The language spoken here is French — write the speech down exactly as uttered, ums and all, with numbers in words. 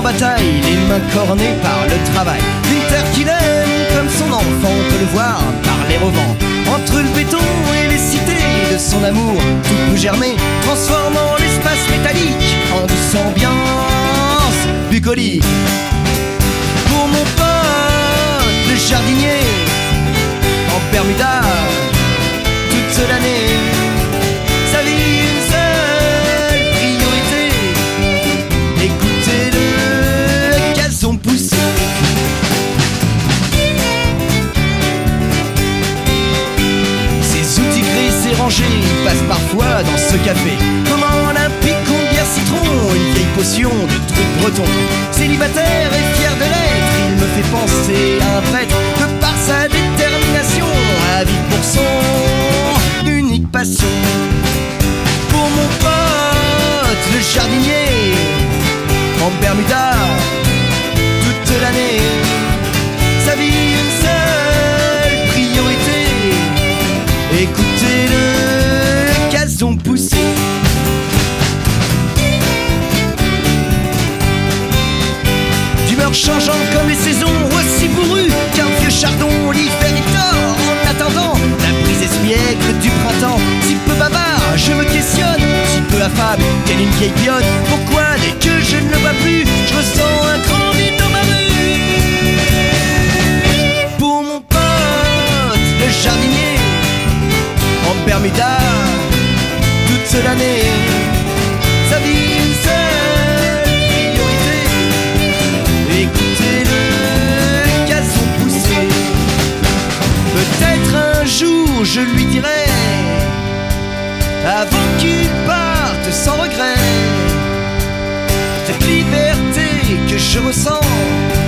bataille, les mains cornées par le travail. Une terre qu'il aime comme son enfant, on peut le voir parler au vent. Entre le béton et les cités de son amour, tout peut germer, transformant l'espace métallique en douce ambiance bucolique. Pour mon pote, le jardinier, en Bermuda, toute l'année, sa vie une seule priorité, écoutez le gazon pousser. Ses outils gris, ses rangées, il passe parfois dans ce café. Comment olympique, une bière citron, une vieille potion de trucs bretons. Célibataire et fier de l'être, il me fait penser à un prêtre que par sa détermination à vivre pour son unique passion. Pour mon pote, le jardinier, en Bermuda, toute l'année, sa vie une seule priorité, écoutez le gazon pousser. D'humeur changeante comme les saisons, aussi bourru qu'un vieux chardon, l'hiver il dort en attendant la brise espiègle du printemps. Si peu bavard, je me questionne, si peu affable, telle une vieille pionne. Pourquoi dès que je ne le vois plus, je ressens un grand vide dans ma rue. Pour mon pote, le jardinier, en Bermuda, toute l'année, sa vie une seule priorité, écoutez le gazon pousser. Peut-être un jour je lui dirai, avant qu'il parte sans regret, cette liberté que je ressens